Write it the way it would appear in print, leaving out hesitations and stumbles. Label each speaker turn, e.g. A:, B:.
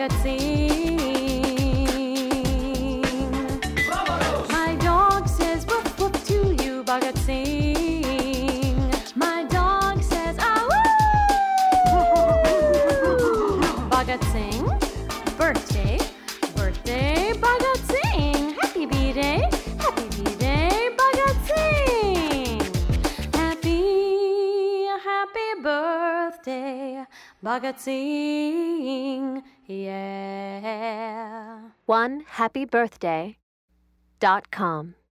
A: Bhagat Singh. My dog says woof woof to you, Bhagat Singh. My dog says ah woo. Bhagat Singh, birthday, birthday, Bhagat Singh. Happy B-Day, Bhagat Singh. Happy birthday, Bhagat Singh, yeah.
B: OneHappyBirthday.com